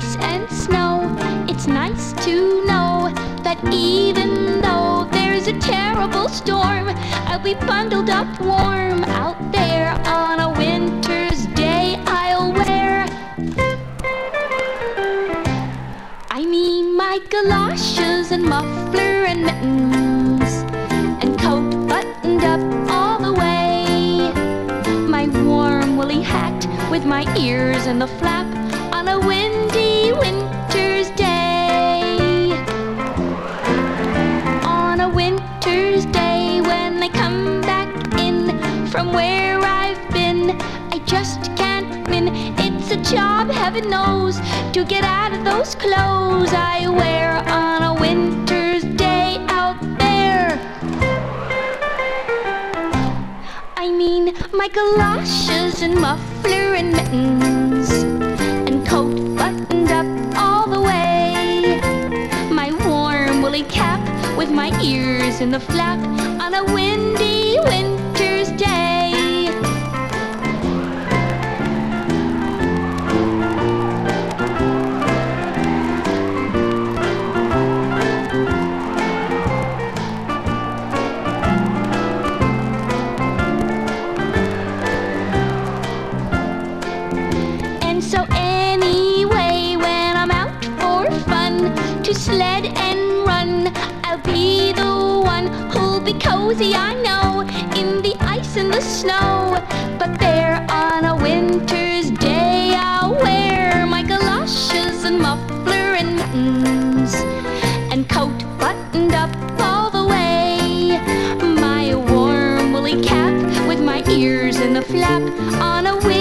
ice and snow. It's nice to know that even though there's a terrible storm, I'll be bundled up warm out there on a winter's day. I'll wear, I mean, my galoshes and muffler and mittens and coat buttoned up all the way, my warm woolly hat with my ears in the flap on a windy winter's day. On a winter's day when I come back in from where I've been, I just can't win. It's a job, heaven knows, to get out of those clothes I wear on a winter's day out there. I mean, my galoshes and muffler and mittens and coat buttoned up all the way, my warm woolly cap with my ears in the flap on a windy winter's day. So anyway, when I'm out for fun to sled and run, I'll be the one who'll be cozy, I know, in the ice and the snow. But there on a winter's day, I'll wear my galoshes and muffler and mittens and coat buttoned up all the way, my warm woolly cap with my ears in the flap on a